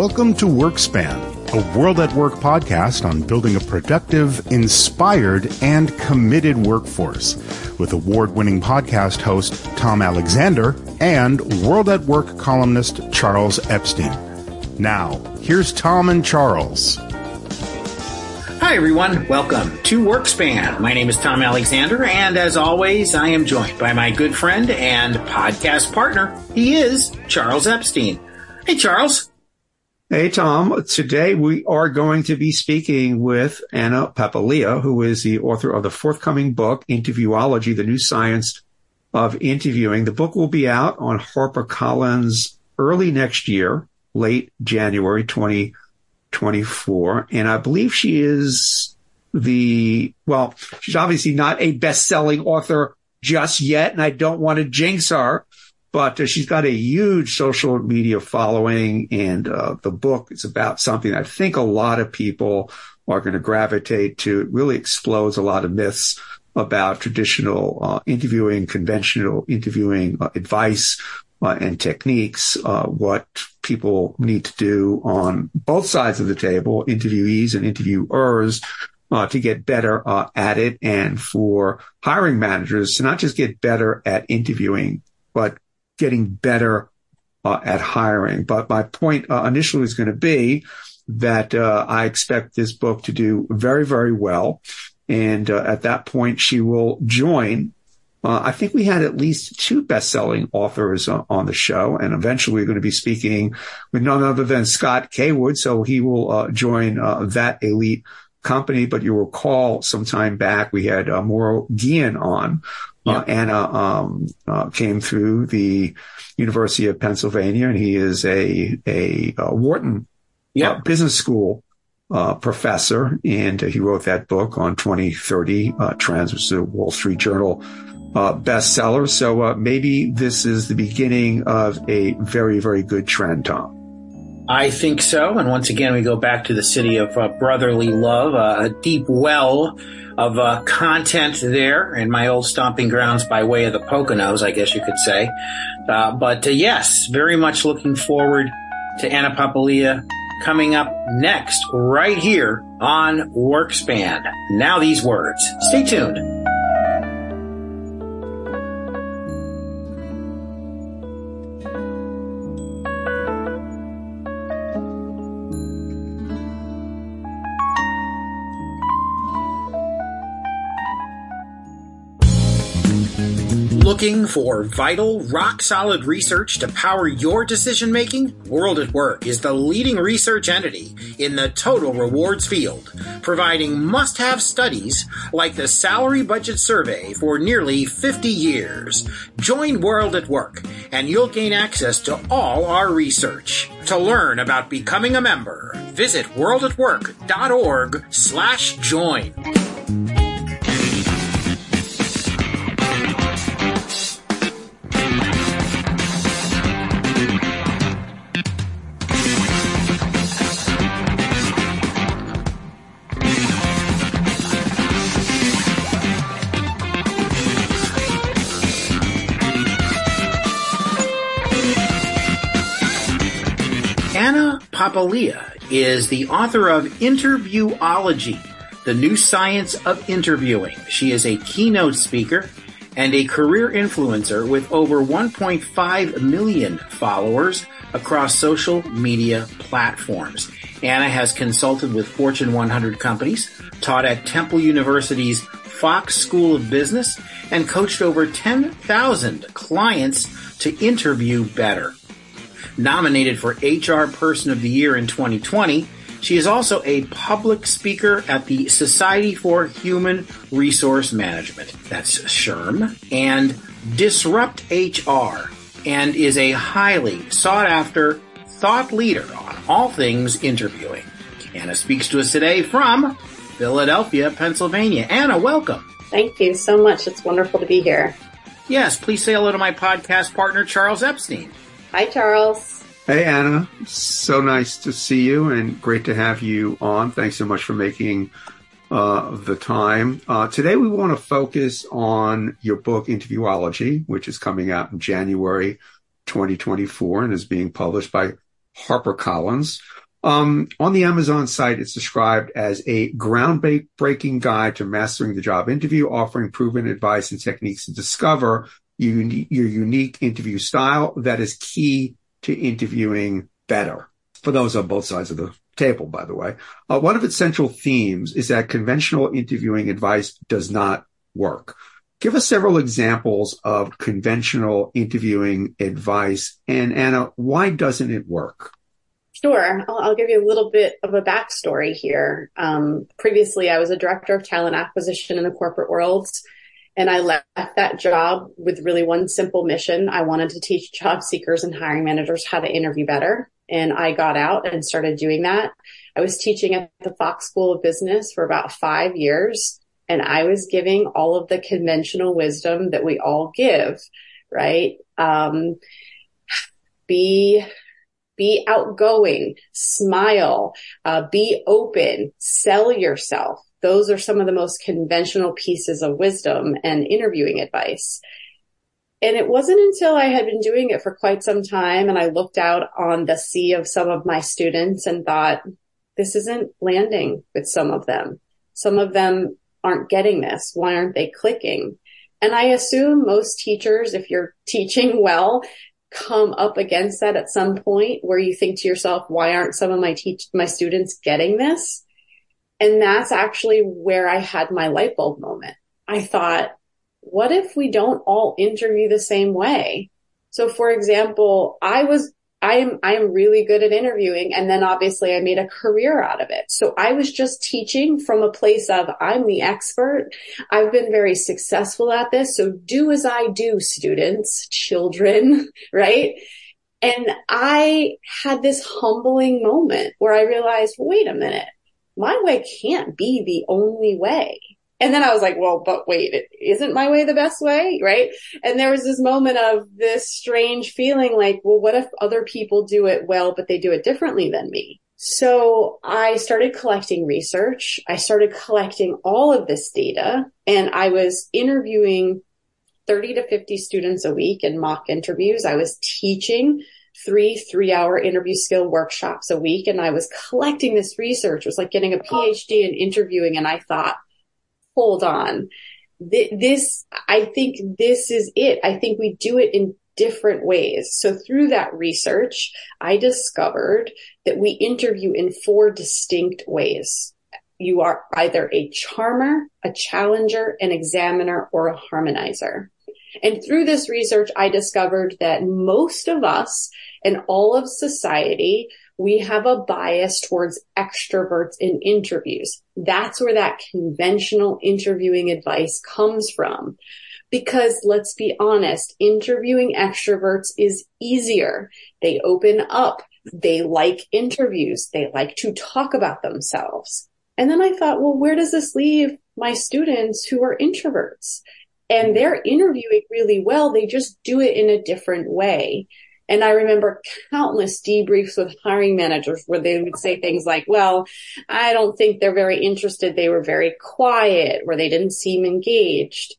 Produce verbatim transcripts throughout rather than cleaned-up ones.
Welcome to WorkSpan, a World at Work podcast on building a productive, inspired, and committed workforce with award-winning podcast host Tom Alexander and World at Work columnist Charles Epstein. Now, here's Tom and Charles. Hi, everyone. Welcome to WorkSpan. My name is Tom Alexander, and as always, I am joined by my good friend and podcast partner. He is Charles Epstein. Hey, Charles. Hey, Tom. Today we are going to be speaking with Anna Papalia, who is the author of the forthcoming book, Interviewology, The New Science of Interviewing. The book will be out on HarperCollins early next year, late January twenty twenty-four. And I believe she is the, well, she's obviously not a best-selling author just yet, and I don't want to jinx her. But uh, she's got a huge social media following, and uh, the book is about something I think a lot of people are going to gravitate to. It really explodes a lot of myths about traditional uh, interviewing, conventional interviewing uh, advice uh, and techniques, uh, what people need to do on both sides of the table, interviewees and interviewers, uh, to get better uh, at it, and for hiring managers to not just get better at interviewing, but getting better uh, at hiring. But my point uh, initially is going to be that uh, I expect this book to do very, very well. And uh, at that point, she will join. Uh, I think we had at least two best-selling authors uh, on the show, and eventually we're going to be speaking with none other than Scott Kaywood. So he will uh, join uh, that elite company. But you recall some time back we had uh, Mauro Guillen on. Yeah. Uh, Anna um, uh, came through the University of Pennsylvania, and he is a a, a Wharton yeah. uh, Business School uh, professor, and uh, he wrote that book on twenty thirty uh, Trends, which is a Wall Street Journal uh, bestseller. So uh, maybe this is the beginning of a very, very good trend, Tom. I think so. And once again, we go back to the city of uh, brotherly love, uh, a deep well of uh, content there in my old stomping grounds by way of the Poconos, I guess you could say. Uh, but uh, yes, very much looking forward to Anna Papalia coming up next right here on WorkSpan. Now these words. Stay tuned. Looking for vital, rock-solid research to power your decision-making? World at Work is the leading research entity in the total rewards field, providing must-have studies like the Salary Budget Survey for nearly fifty years. Join World at Work, and you'll gain access to all our research. To learn about becoming a member, visit worldatwork.org slash join. Anna Papalia is the author of Interviewology, The New Science of Interviewing. She is a keynote speaker and a career influencer with over one point five million followers across social media platforms. Anna has consulted with Fortune one hundred companies, taught at Temple University's Fox School of Business, and coached over ten thousand clients to interview better. Nominated for H R Person of the Year in twenty twenty, she is also a public speaker at the Society for Human Resource Management, that's SHRM, and Disrupt H R, and is a highly sought-after thought leader on all things interviewing. Anna speaks to us today from Philadelphia, Pennsylvania. Anna, welcome. Thank you so much. It's wonderful to be here. Yes, please say hello to my podcast partner, Charles Epstein. Hi, Charles. Hey, Anna. So nice to see you and great to have you on. Thanks so much for making uh, the time. Uh, today, we want to focus on your book, Interviewology, which is coming out in January twenty twenty-four and is being published by HarperCollins. Um, on the Amazon site, it's described as a groundbreaking guide to mastering the job interview, offering proven advice and techniques to discover your, your unique interview style that is key to interviewing better. For those on both sides of the table, by the way. Uh, one of its central themes is that conventional interviewing advice does not work. Give us several examples of conventional interviewing advice. And Anna, why doesn't it work? Sure. I'll, I'll give you a little bit of a backstory here. Um, previously, I was a director of talent acquisition in the corporate world, and I left that job with really one simple mission. I wanted to teach job seekers and hiring managers how to interview better. And I got out and started doing that. I was teaching at the Fox School of Business for about five years. And I was giving all of the conventional wisdom that we all give, right? Um, be, be outgoing, smile, uh, be open, sell yourself. Those are some of the most conventional pieces of wisdom and interviewing advice. And it wasn't until I had been doing it for quite some time and I looked out on the sea of some of my students and thought, this isn't landing with some of them. Some of them aren't getting this. Why aren't they clicking? And I assume most teachers, if you're teaching well, come up against that at some point where you think to yourself, why aren't some of my teach my students getting this? And that's actually where I had my light bulb moment. I thought, what if we don't all interview the same way? So for example, I was I am, I am really good at interviewing. And then obviously I made a career out of it. So I was just teaching from a place of I'm the expert. I've been very successful at this. So do as I do, students, children, right? And I had this humbling moment where I realized, wait a minute, my way can't be the only way. And then I was like, well, but wait, isn't my way the best way? Right. And there was this moment of this strange feeling like, well, what if other people do it well, but they do it differently than me? So I started collecting research. I started collecting all of this data, and I was interviewing thirty to fifty students a week in mock interviews. I was teaching three three-hour interview skill workshops a week, and I was collecting this research. It was like getting a PhD in interviewing, and I thought, hold on. This, I think this is it. I think we do it in different ways. So through that research, I discovered that we interview in four distinct ways. You are either a charmer, a challenger, an examiner, or a harmonizer. And through this research, I discovered that most of us and all of society, we have a bias towards extroverts in interviews. That's where that conventional interviewing advice comes from. Because let's be honest, interviewing extroverts is easier. They open up. They like interviews. They like to talk about themselves. And then I thought, well, where does this leave my students who are introverts? And they're interviewing really well. They just do it in a different way. And I remember countless debriefs with hiring managers where they would say things like, well, I don't think they're very interested. They were very quiet, or they didn't seem engaged.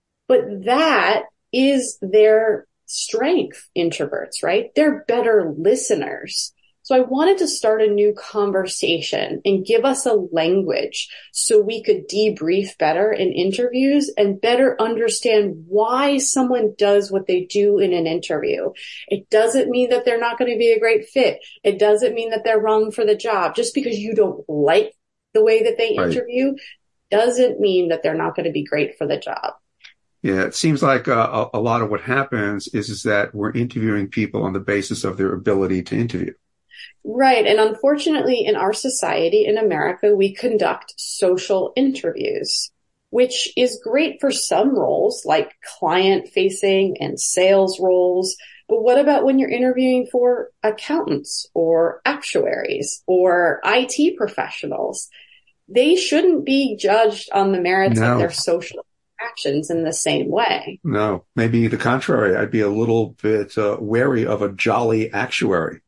But that is their strength, introverts, right? They're better listeners. So I wanted to start a new conversation and give us a language so we could debrief better in interviews and better understand why someone does what they do in an interview. It doesn't mean that they're not going to be a great fit. It doesn't mean that they're wrong for the job. Just because you don't like the way that they right. interview doesn't mean that they're not going to be great for the job. Yeah, it seems like uh, a, a lot of what happens is, is that we're interviewing people on the basis of their ability to interview. Right. And unfortunately, in our society, in America, we conduct social interviews, which is great for some roles like client facing and sales roles. But what about when you're interviewing for accountants or actuaries or I T professionals? They shouldn't be judged on the merits no. of their social actions in the same way. No, maybe the contrary. I'd be a little bit uh, wary of a jolly actuary.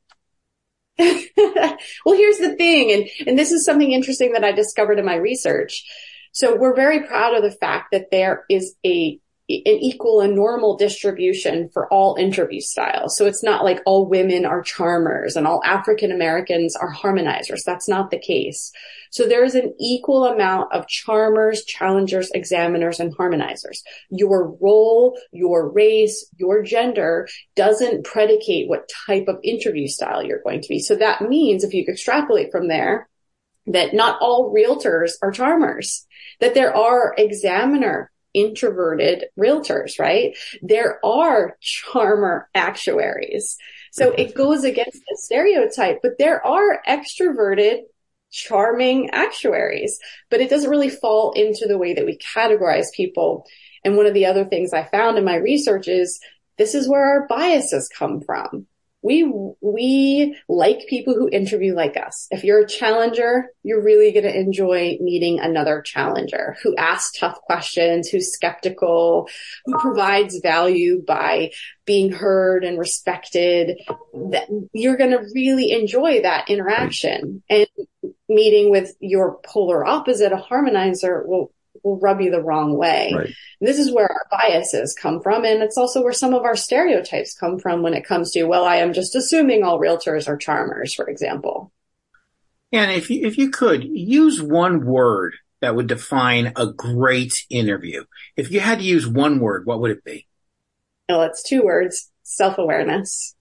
Well, here's the thing, and, and this is something interesting that I discovered in my research. So we're very proud of the fact that there is a an equal and normal distribution for all interview styles. So it's not like all women are charmers and all African Americans are harmonizers. That's not the case. So there is an equal amount of charmers, challengers, examiners, and harmonizers. Your role, your race, your gender doesn't predicate what type of interview style you're going to be. So that means if you extrapolate from there, that not all realtors are charmers, that there are examiner introverted realtors, right? There are charmer actuaries. So it goes against the stereotype, but there are extroverted, charming actuaries, but it doesn't really fall into the way that we categorize people. And one of the other things I found in my research is this is where our biases come from. We, we like people who interview like us. If you're a challenger, you're really going to enjoy meeting another challenger who asks tough questions, who's skeptical, who provides value by being heard and respected. That you're going to really enjoy that interaction. And meeting with your polar opposite, a harmonizer, will will rub you the wrong way. Right. This is where our biases come from. And it's also where some of our stereotypes come from when it comes to, well, I am just assuming all realtors are charmers, for example. And if you, if you could use one word that would define a great interview, if you had to use one word, what would it be? Well, it's two words: self-awareness.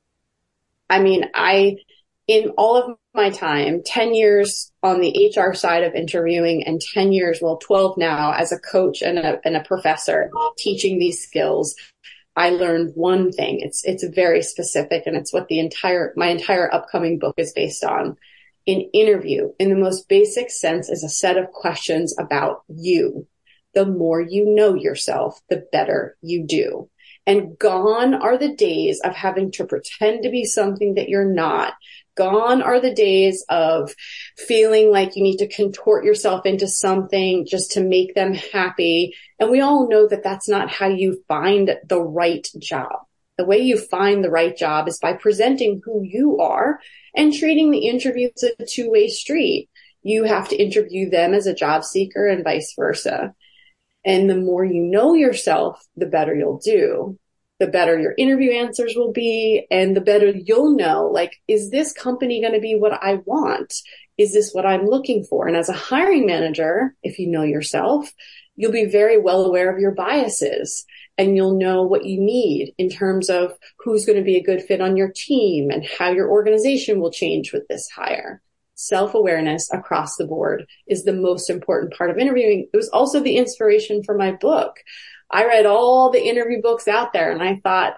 I mean, I, in all of my time, ten years on the H R side of interviewing and ten years, well, twelve now as a coach and a, and a professor teaching these skills, I learned one thing. It's, it's very specific, and it's what the entire, my entire upcoming book is based on. An interview, in the most basic sense, is a set of questions about you. The more you know yourself, the better you do. And gone are the days of having to pretend to be something that you're not. Gone are the days of feeling like you need to contort yourself into something just to make them happy. And we all know that that's not how you find the right job. The way you find the right job is by presenting who you are and treating the interview as a two-way street. You have to interview them as a job seeker and vice versa. And the more you know yourself, the better you'll do. The better your interview answers will be, and the better you'll know, like, is this company going to be what I want? Is this what I'm looking for? And as a hiring manager, if you know yourself, you'll be very well aware of your biases, and you'll know what you need in terms of who's going to be a good fit on your team and how your organization will change with this hire. Self-awareness across the board is the most important part of interviewing. It was also the inspiration for my book. I read all the interview books out there, and I thought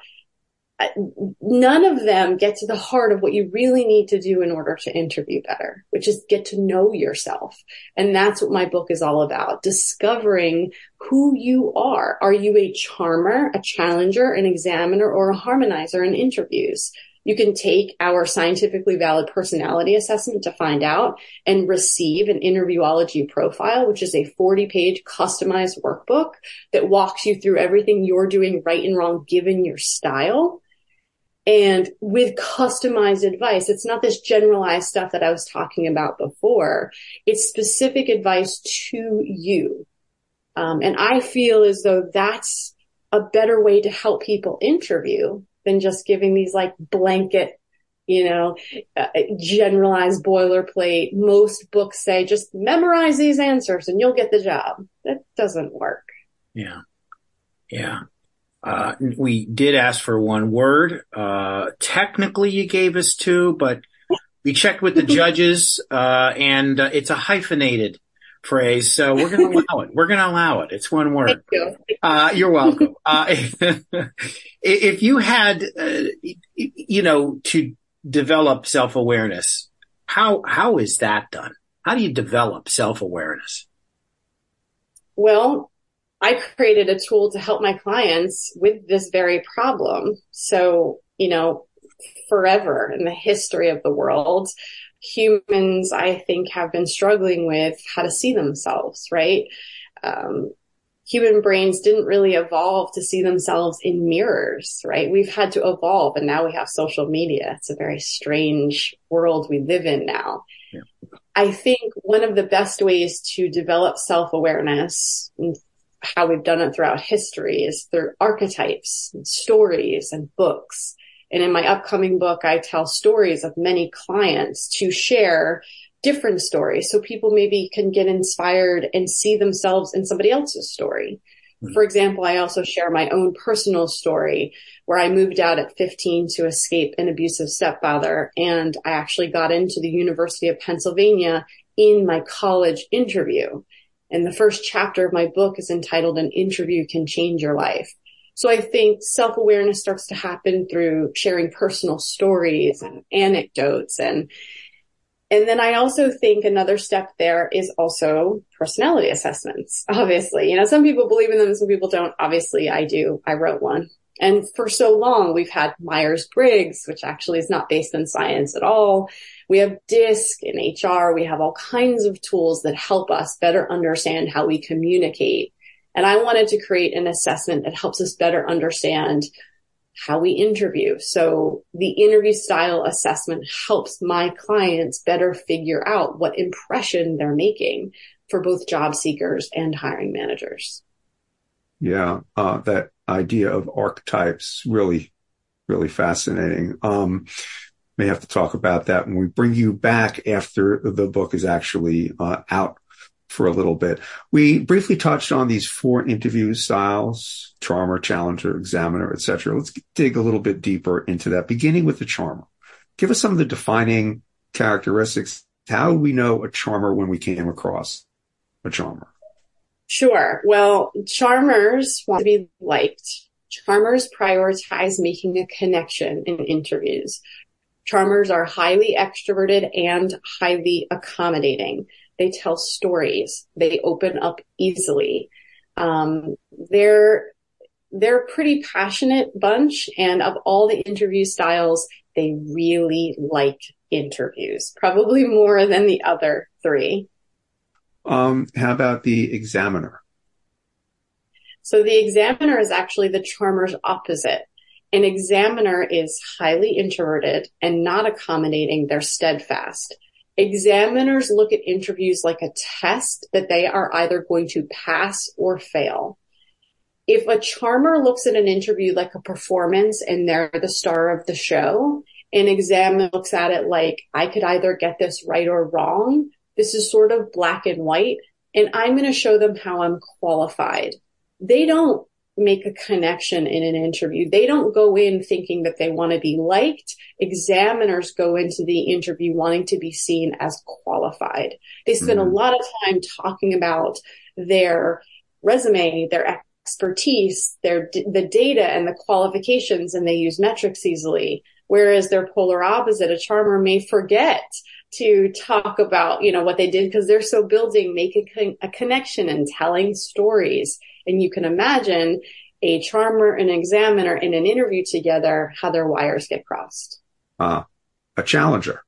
none of them get to the heart of what you really need to do in order to interview better, which is get to know yourself. And that's what my book is all about, discovering who you are. Are you a charmer, a challenger, an examiner, or a harmonizer in interviews? You can take our scientifically valid personality assessment to find out and receive an interviewology profile, which is a forty page customized workbook that walks you through everything you're doing right and wrong given your style. And with customized advice, it's not this generalized stuff that I was talking about before. It's specific advice to you. Um, and I feel as though that's a better way to help people interview than just giving these like blanket, you know, uh, generalized boilerplate. Most books say just memorize these answers and you'll get the job. That doesn't work. Yeah. Yeah. Uh, we did ask for one word. Uh, technically you gave us two, but we checked with the judges, uh, and uh, it's a hyphenated phrase. So we're going to allow it. We're going to allow it. It's one word. Thank you. Uh, you're welcome. Uh, if you had, uh, you know, to develop self-awareness, how, how is that done? How do you develop self-awareness? Well, I created a tool to help my clients with this very problem. So, you know, forever in the history of the world, humans, I think, have been struggling with how to see themselves, right? Um, human brains didn't really evolve to see themselves in mirrors, right? We've had to evolve, and now we have social media. It's a very strange world we live in now. Yeah. I think one of the best ways to develop self-awareness, how we've done it throughout history is through archetypes and stories and books. And in my upcoming book, I tell stories of many clients to share different stories so people maybe can get inspired and see themselves in somebody else's story. Mm-hmm. For example, I also share my own personal story where I moved out at fifteen to escape an abusive stepfather. And I actually got into the University of Pennsylvania in my college interview. And the first chapter of my book is entitled An Interview Can Change Your Life. So I think self-awareness starts to happen through sharing personal stories and anecdotes. And, and then I also think another step there is also personality assessments. Obviously, you know, some people believe in them, some people don't. Obviously, I do. I wrote one. And for so long, we've had Myers-Briggs, which actually is not based in science at all. We have DISC in H R. We have all kinds of tools that help us better understand how we communicate. And I wanted to create an assessment that helps us better understand how we interview. So the interview style assessment helps my clients better figure out what impression they're making for both job seekers and hiring managers. Yeah, uh, that idea of archetypes, really, really fascinating. Um, may have to talk about that when we bring you back after the book is actually uh, out for a little bit. We briefly touched on these four interview styles: charmer, challenger, examiner, et cetera. Let's dig a little bit deeper into that, beginning with the charmer. Give us some of the defining characteristics. How do we know a charmer when we came across a charmer? Sure. Well, charmers want to be liked. Charmers prioritize making a connection in interviews. Charmers are highly extroverted and highly accommodating. They tell stories. They open up easily. Um, they're, they're a pretty passionate bunch. And of all the interview styles, they really like interviews, probably more than the other three. Um, how about the examiner? So the examiner is actually the charmer's opposite. An examiner is highly introverted and not accommodating. They're steadfast. Examiners look at interviews like a test that they are either going to pass or fail. If a charmer looks at an interview like a performance and they're the star of the show, an examiner looks at it like, I could either get this right or wrong. This is sort of black and white, and I'm going to show them how I'm qualified. They don't make a connection in an interview. They don't go in thinking that they want to be liked. Examiners go into the interview wanting to be seen as qualified. They spend mm-hmm. a lot of time talking about their resume, their expertise, their the data and the qualifications, and they use metrics easily. Whereas their polar opposite, a charmer, may forget to talk about, you know, what they did because they're so building, making a connection and telling stories. And you can imagine a charmer and an examiner in an interview together, how their wires get crossed. Uh, a challenger.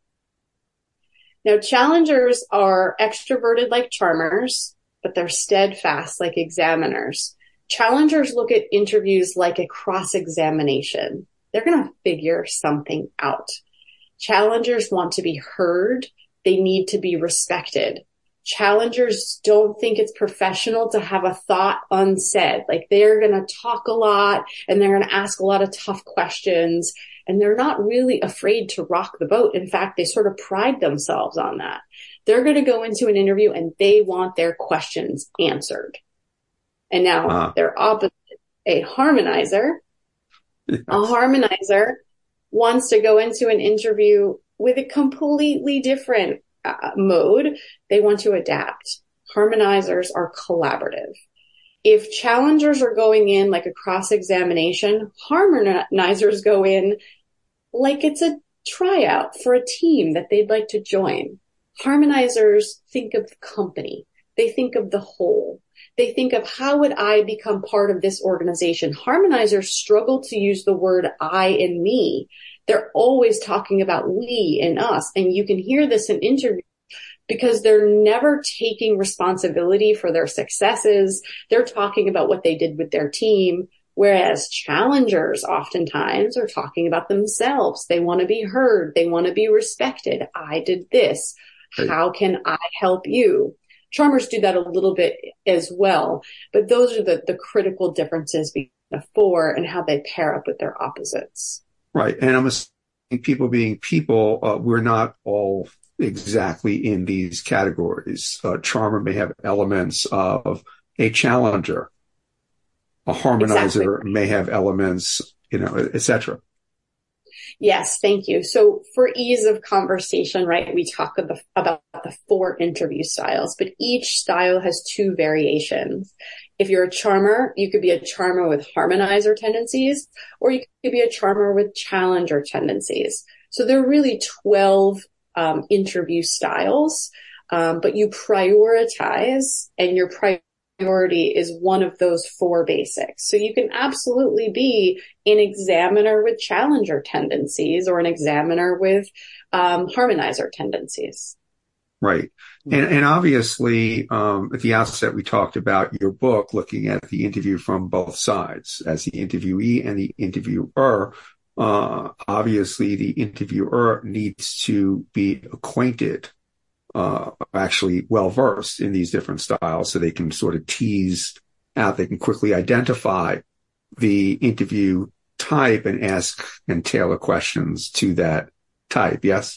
Now, challengers are extroverted like charmers, but they're steadfast like examiners. Challengers look at interviews like a cross-examination. They're going to figure something out. Challengers want to be heard. They need to be respected. Challengers don't think it's professional to have a thought unsaid. Like they're going to talk a lot and they're going to ask a lot of tough questions, and they're not really afraid to rock the boat. In fact, they sort of pride themselves on that. They're going to go into an interview and they want their questions answered. And now uh. they're opposite. A harmonizer. Yes. A harmonizer wants to go into an interview with a completely different uh, mode. They want to adapt. Harmonizers are collaborative. If challengers are going in like a cross-examination, harmonizers go in like it's a tryout for a team that they'd like to join. Harmonizers think of the company. They think of the whole. They think of how would I become part of this organization? Harmonizers struggle to use the word I and me. They're always talking about we and us. And you can hear this in interviews because they're never taking responsibility for their successes. They're talking about what they did with their team. Whereas challengers oftentimes are talking about themselves. They want to be heard. They want to be respected. I did this. How can I help you? Charmers do that a little bit as well, but those are the, the critical differences between the four and how they pair up with their opposites. Right. And I'm assuming people being people, uh, we're not all exactly in these categories. A charmer may have elements of a challenger. A harmonizer exactly. may have elements, you know, et cetera. Yes, thank you. So for ease of conversation, right, we talk about, about the four interview styles, but each style has two variations. If you're a charmer, you could be a charmer with harmonizer tendencies, or you could be a charmer with challenger tendencies. So there are really twelve um, interview styles, um, but you prioritize, and your priority is one of those four basics. So you can absolutely be an examiner with challenger tendencies or an examiner with um, harmonizer tendencies. Right. And, and obviously, um, at the outset, we talked about your book looking at the interview from both sides as the interviewee and the interviewer. Uh, obviously, the interviewer needs to be acquainted, uh, actually well versed in these different styles so they can sort of tease out, they can quickly identify the interview type and ask and tailor questions to that type. Yes?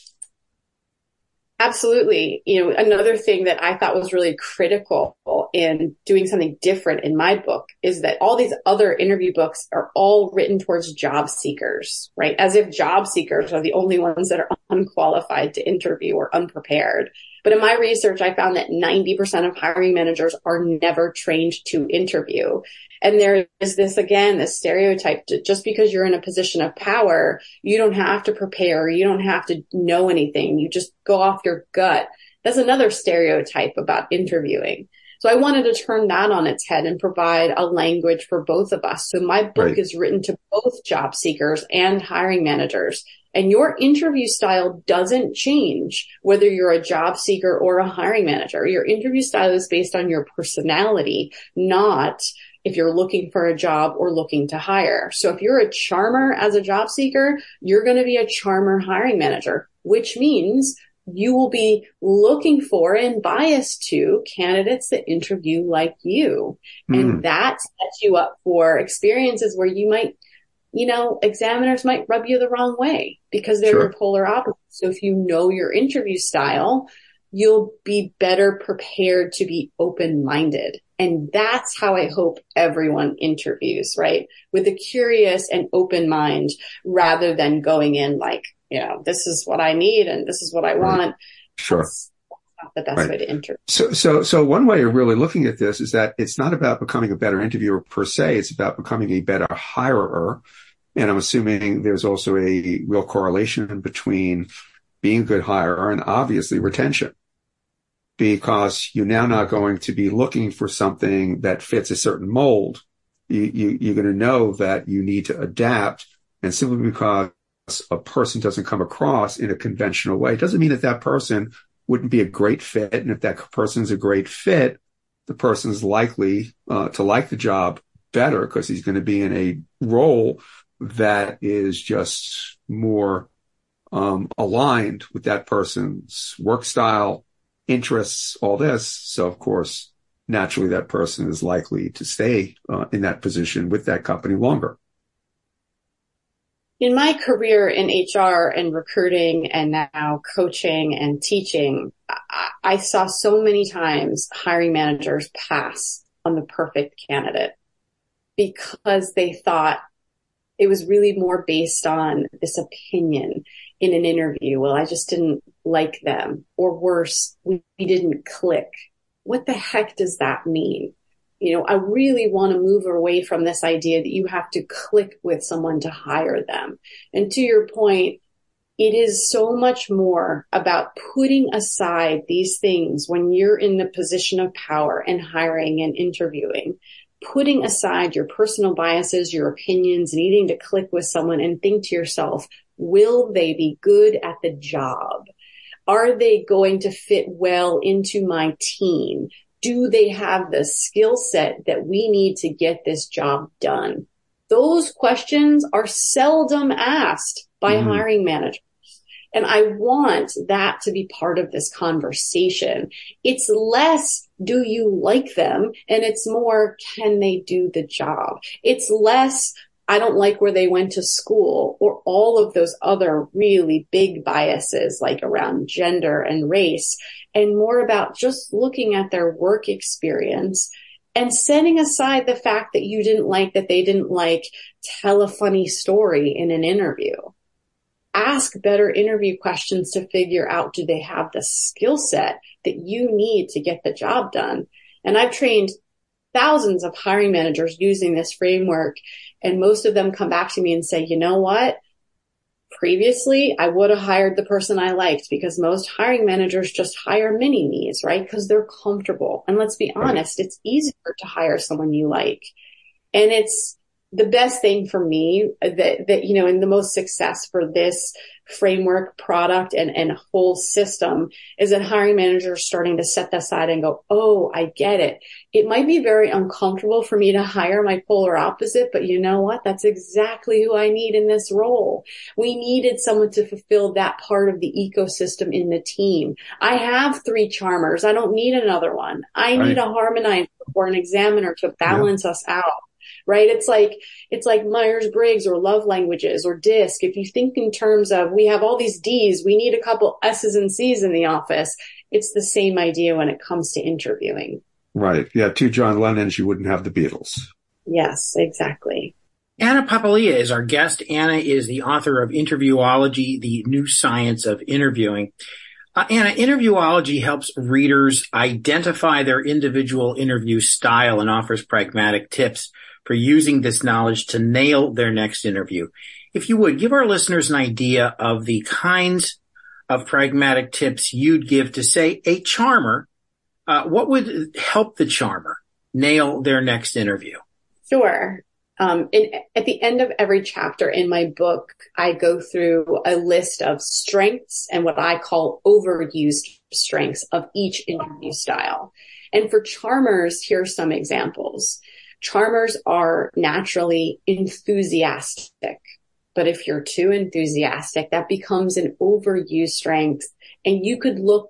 Absolutely. You know, another thing that I thought was really critical in doing something different in my book is that all these other interview books are all written towards job seekers, right? As if job seekers are the only ones that are unqualified to interview or unprepared. But in my research, I found that ninety percent of hiring managers are never trained to interview. And there is this, again, this stereotype that just because you're in a position of power, you don't have to prepare, you don't have to know anything, you just go off your gut. That's another stereotype about interviewing. So I wanted to turn that on its head and provide a language for both of us. So my book right. is written to both job seekers and hiring managers. And your interview style doesn't change whether you're a job seeker or a hiring manager. Your interview style is based on your personality, not if you're looking for a job or looking to hire. So if you're a charmer as a job seeker, you're going to be a charmer hiring manager, which means you will be looking for and biased to candidates that interview like you. Mm. And that sets you up for experiences where you might, you know, examiners might rub you the wrong way because they're sure. your polar opposite. So if you know your interview style, you'll be better prepared to be open-minded. And that's how I hope everyone interviews, right? With a curious and open mind rather than going in like, you know, this is what I need and this is what I want. Right. Sure. That's not the best right. way to interview. So, so, so one way of really looking at this is that it's not about becoming a better interviewer per se. It's about becoming a better hirer. And I'm assuming there's also a real correlation between being a good hirer and obviously retention, because you're now not going to be looking for something that fits a certain mold. You, you, you're going to know that you need to adapt, and simply because a person doesn't come across in a conventional way doesn't mean that that person wouldn't be a great fit. And if that person's a great fit, the person's likely uh, to like the job better because he's going to be in a role that is just more um, aligned with that person's work style, interests, all this. So, of course, naturally, that person is likely to stay uh, in that position with that company longer. In my career in H R and recruiting and now coaching and teaching, I, I saw so many times hiring managers pass on the perfect candidate because they thought it was really more based on this opinion in an interview. Well, I just didn't like them, or worse, we, we didn't click. What the heck does that mean? You know, I really want to move away from this idea that you have to click with someone to hire them. And to your point, it is so much more about putting aside these things when you're in the position of power and hiring and interviewing, putting aside your personal biases, your opinions, needing to click with someone and think to yourself, will they be good at the job? Are they going to fit well into my team? Do they have the skill set that we need to get this job done? Those questions are seldom asked by mm. hiring managers. And I want that to be part of this conversation. It's less, do you like them? And it's more, can they do the job? It's less, I don't like where they went to school, or all of those other really big biases like around gender and race, and more about just looking at their work experience and setting aside the fact that you didn't like, that they didn't like, tell a funny story in an interview. Ask better interview questions to figure out, do they have the skill set that you need to get the job done? And I've trained thousands of hiring managers using this framework, and most of them come back to me and say, you know what? Previously, I would have hired the person I liked, because most hiring managers just hire mini-me's, right? Because they're comfortable. And let's be honest, it's easier to hire someone you like. And it's the best thing for me that, that, you know, and the most success for this framework, product, and, and whole system is that hiring managers are starting to set that aside and go, oh, I get it. It might be very uncomfortable for me to hire my polar opposite, but you know what? That's exactly who I need in this role. We needed someone to fulfill that part of the ecosystem in the team. I have three charmers. I don't need another one. I Right. need a harmonizer or an examiner to balance Yeah. us out. Right? It's like, it's like Myers-Briggs or love languages or DISC. If you think in terms of, we have all these D's, we need a couple S's and C's in the office. It's the same idea when it comes to interviewing. Right. Yeah. Two John Lennons, you wouldn't have the Beatles. Yes, exactly. Anna Papalia is our guest. Anna is the author of Interviewology, the New Science of Interviewing. Uh, Anna, Interviewology helps readers identify their individual interview style and offers pragmatic tips for using this knowledge to nail their next interview. If you would, give our listeners an idea of the kinds of pragmatic tips you'd give to, say, a charmer. Uh, what would help the charmer nail their next interview? Sure. Um, in, at the end of every chapter in my book, I go through a list of strengths and what I call overused strengths of each interview style. And for charmers, here are some examples. Charmers are naturally enthusiastic, but if you're too enthusiastic, that becomes an overused strength, and you could look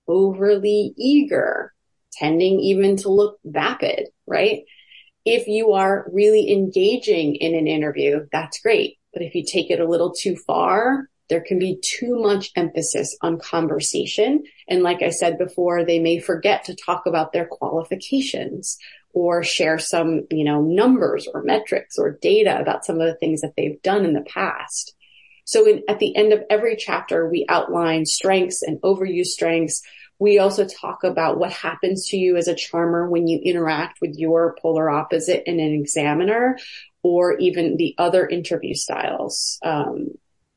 overly eager, tending even to look vapid, right? If you are really engaging in an interview, that's great. But if you take it a little too far, there can be too much emphasis on conversation. And like I said before, they may forget to talk about their qualifications or share some, you know, numbers or metrics or data about some of the things that they've done in the past. So in, at the end of every chapter, we outline strengths and overused strengths. We also talk about what happens to you as a charmer when you interact with your polar opposite in an examiner, or even the other interview styles. Um,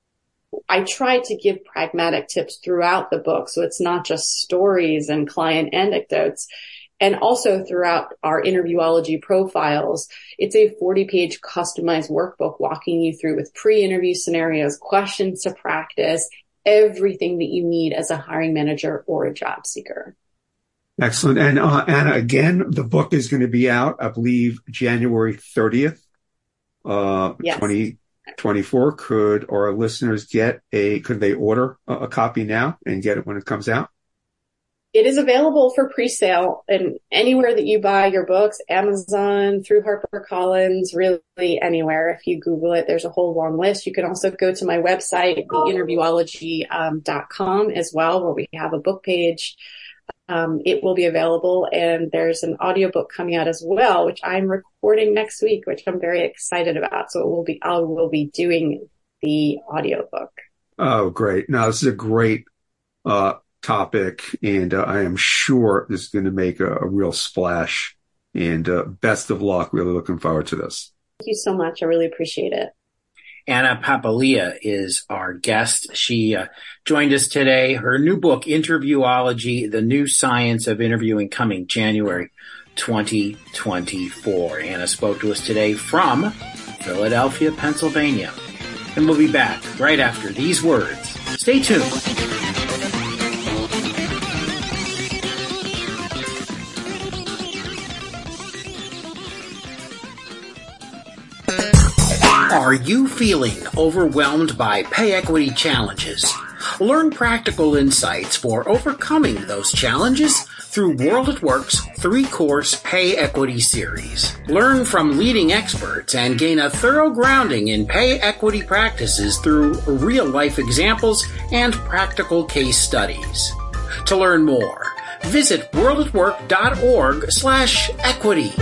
I try to give pragmatic tips throughout the book, so it's not just stories and client anecdotes. And also throughout our Interviewology profiles, it's a forty-page customized workbook walking you through with pre-interview scenarios, questions to practice, everything that you need as a hiring manager or a job seeker. Excellent. And uh, Anna, again, the book is going to be out, I believe, January thirtieth, uh, Yes. twenty twenty-four. Could our listeners get a, could they order a, a copy now and get it when it comes out? It is available for pre-sale and anywhere that you buy your books, Amazon, through HarperCollins, really anywhere. If you Google it, there's a whole long list. You can also go to my website, the interviewology dot com as well, where we have a book page. Um, it will be available, and there's an audiobook coming out as well, which I'm recording next week, which I'm very excited about. So it will be, I will be doing the audiobook. Oh, great. Now, this is a great, uh, topic, and uh, I am sure this is going to make a, a real splash, and uh, best of luck. Really looking forward to this. Thank you so much. I really appreciate it. Anna Papalia is our guest. She uh, joined us today. Her new book, Interviewology, the New Science of Interviewing, coming January twenty twenty-four. Anna spoke to us today from Philadelphia, Pennsylvania. And we'll be back right after these words. Stay tuned. Are you feeling overwhelmed by pay equity challenges? Learn practical insights for overcoming those challenges through World at Work's three-course Pay Equity series. Learn from leading experts and gain a thorough grounding in pay equity practices through real-life examples and practical case studies. To learn more, visit worldatwork.org slash equity.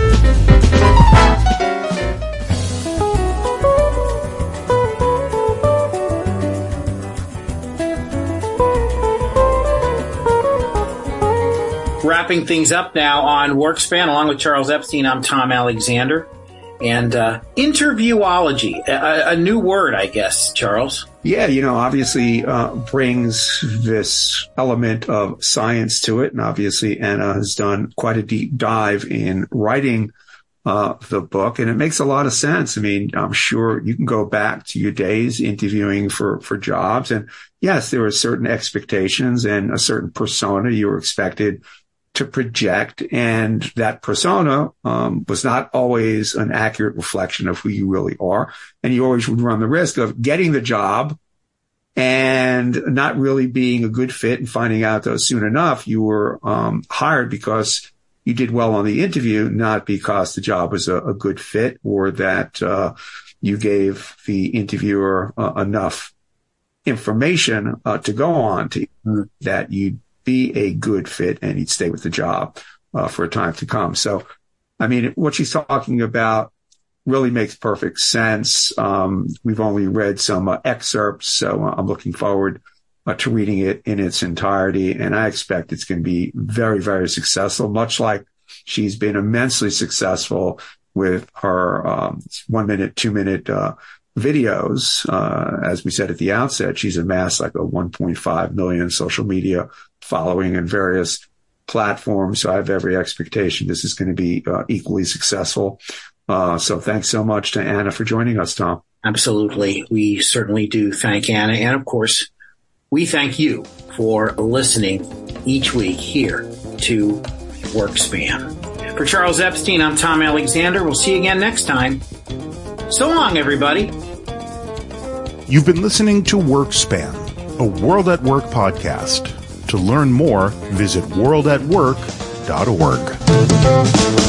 Wrapping things up now on WorkSpan, along with Charles Epstein, I'm Tom Alexander. And uh, interviewology, a, a new word, I guess, Charles. Yeah, you know, obviously uh, brings this element of science to it. And obviously Anna has done quite a deep dive in writing uh, the book. And it makes a lot of sense. I mean, I'm sure you can go back to your days interviewing for, for jobs. And yes, there were certain expectations and a certain persona you were expected to project, and that persona um, was not always an accurate reflection of who you really are. And you always would run the risk of getting the job and not really being a good fit, and finding out that soon enough you were um, hired because you did well on the interview, not because the job was a, a good fit, or that uh, you gave the interviewer uh, enough information uh, to go on to mm-hmm. that you be a good fit and he'd stay with the job uh, for a time to come. So, I mean, what she's talking about really makes perfect sense. Um, we've only read some uh, excerpts, so I'm looking forward uh, to reading it in its entirety. And I expect it's going to be very, very successful, much like she's been immensely successful with her um, one minute, two minute uh, videos. Uh, as we said at the outset, she's amassed like a one point five million social media following in various platforms. So I have every expectation this is going to be uh, equally successful. Uh, so thanks so much to Anna for joining us, Tom. Absolutely. We certainly do thank Anna. And of course, we thank you for listening each week here to WorkSpan. For Charles Epstein, I'm Tom Alexander. We'll see you again next time. So long, everybody. You've been listening to WorkSpan, a World at Work podcast. To learn more, visit world at work dot org.